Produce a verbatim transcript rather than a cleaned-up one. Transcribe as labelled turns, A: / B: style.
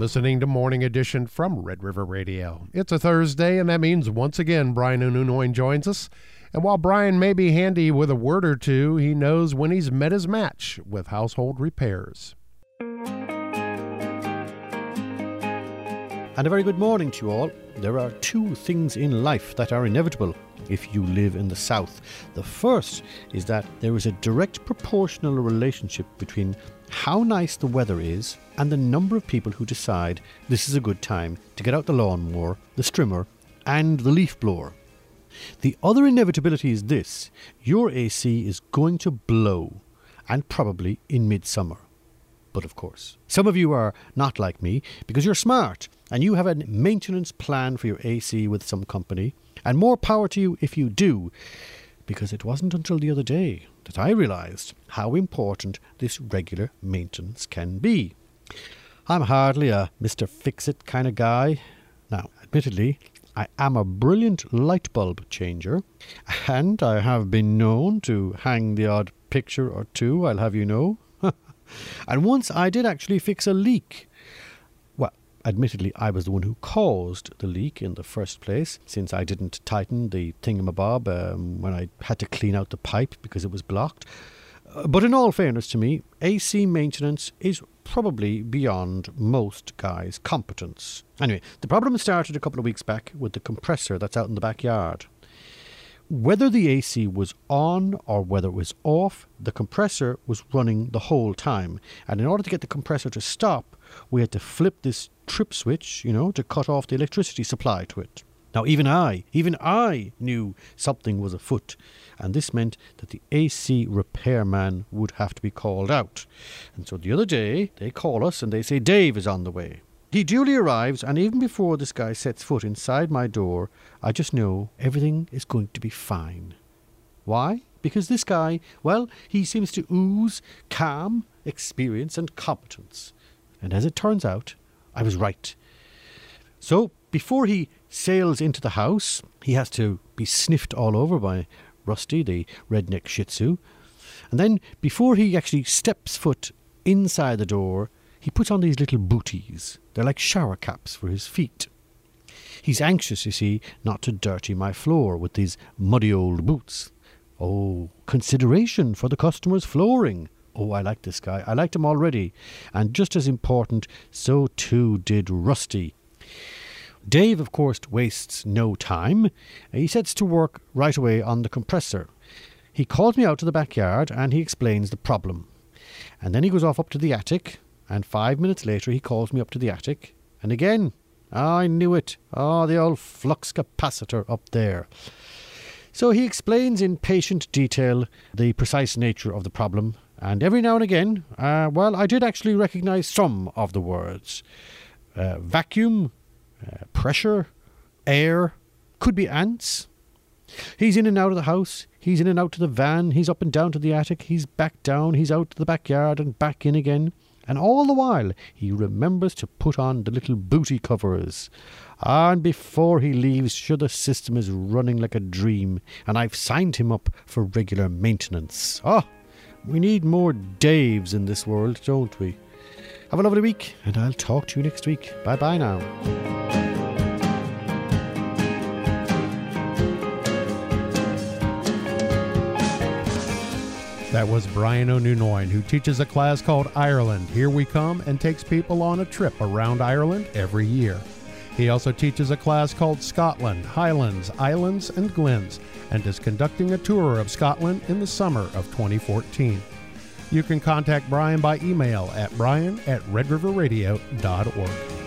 A: listening to Morning Edition from Red River Radio. It's a Thursday, and that means once again Brian O'Noyne joins us. And while Brian may be handy with a word or two, he knows when he's met his match with household repairs.
B: And a very good morning to you all. There are two things in life that are inevitable if you live in the South. The first is that there is a direct proportional relationship between how nice the weather is and the number of people who decide this is a good time to get out the lawnmower, the strimmer and the leaf blower. The other inevitability is this: your A C is going to blow, and probably in midsummer. But of course, some of you are not like me because you're smart and you have a maintenance plan for your A C with some company, and more power to you if you do, because it wasn't until the other day that I realised how important this regular maintenance can be. I'm hardly a Mister Fix-It kind of guy. Now, admittedly, I am a brilliant light bulb changer, and I have been known to hang the odd picture or two, I'll have you know. And once I did actually fix a leak. Well, admittedly, I was the one who caused the leak in the first place, since I didn't tighten the thingamabob um, when I had to clean out the pipe because it was blocked. Uh, but in all fairness to me, A C maintenance is probably beyond most guys' competence. Anyway, the problem started a couple of weeks back with the compressor that's out in the backyard. Whether the A C was on or whether it was off, the compressor was running the whole time. And in order to get the compressor to stop, we had to flip this trip switch, you know, to cut off the electricity supply to it. Now, even I, even I knew something was afoot. And this meant that the A C repairman would have to be called out. And so the other day, they call us and they say Dave is on the way. He duly arrives, and even before this guy sets foot inside my door, I just know everything is going to be fine. Why? Because this guy, well, he seems to ooze calm, experience and competence. And as it turns out, I was right. So, before he sails into the house, he has to be sniffed all over by Rusty, the redneck Shih Tzu. And then, before he actually steps foot inside the door, he puts on these little booties. They're like shower caps for his feet. He's anxious, you see, not to dirty my floor with these muddy old boots. Oh, consideration for the customer's flooring. Oh, I like this guy. I liked him already. And just as important, so too did Rusty. Dave, of course, wastes no time. He sets to work right away on the compressor. He calls me out to the backyard and he explains the problem. And then he goes off up to the attic. And five minutes later, he calls me up to the attic. And again, oh, I knew it. Oh, the old flux capacitor up there. So he explains in patient detail the precise nature of the problem. And every now and again, uh, well, I did actually recognise some of the words. Uh, vacuum, uh, pressure, air, could be ants. He's in and out of the house. He's in and out to the van. He's up and down to the attic. He's back down. He's out to the backyard and back in again. And all the while, he remembers to put on the little booty covers. And before he leaves, sure, the system is running like a dream, and I've signed him up for regular maintenance. Oh, we need more Daves in this world, don't we? Have a lovely week, and I'll talk to you next week. Bye-bye now.
A: That was Brian O'Noyne, who teaches a class called Ireland, Here We Come, and takes people on a trip around Ireland every year. He also teaches a class called Scotland, Highlands, Islands, and Glens, and is conducting a tour of Scotland in the summer of twenty fourteen. You can contact Brian by email at brian at red river radio dot org.